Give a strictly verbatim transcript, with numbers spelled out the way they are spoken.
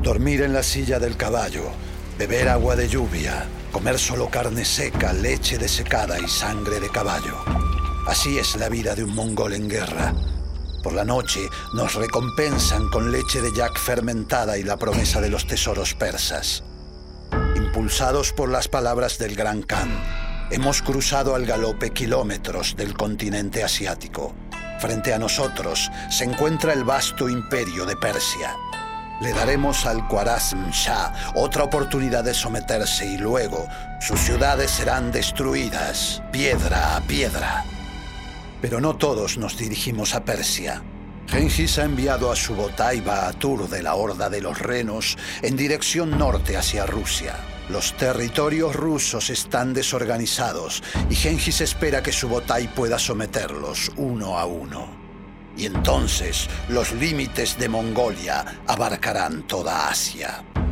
Dormir en la silla del caballo, beber agua de lluvia, comer solo carne seca, leche desecada y sangre de caballo. Así es la vida de un mongol en guerra. Por la noche nos recompensan con leche de yak fermentada y la promesa de los tesoros persas. Impulsados por las palabras del Gran Khan, hemos cruzado al galope kilómetros del continente asiático. Frente a nosotros se encuentra el vasto imperio de Persia. Le daremos al Khwarazm Shah otra oportunidad de someterse y luego sus ciudades serán destruidas, piedra a piedra. Pero no todos nos dirigimos a Persia. Genghis ha enviado a Subotai Bahatur de la Horda de los Renos en dirección norte hacia Rusia. Los territorios rusos están desorganizados y Genghis espera que Subotai pueda someterlos uno a uno. Y entonces los límites de Mongolia abarcarán toda Asia.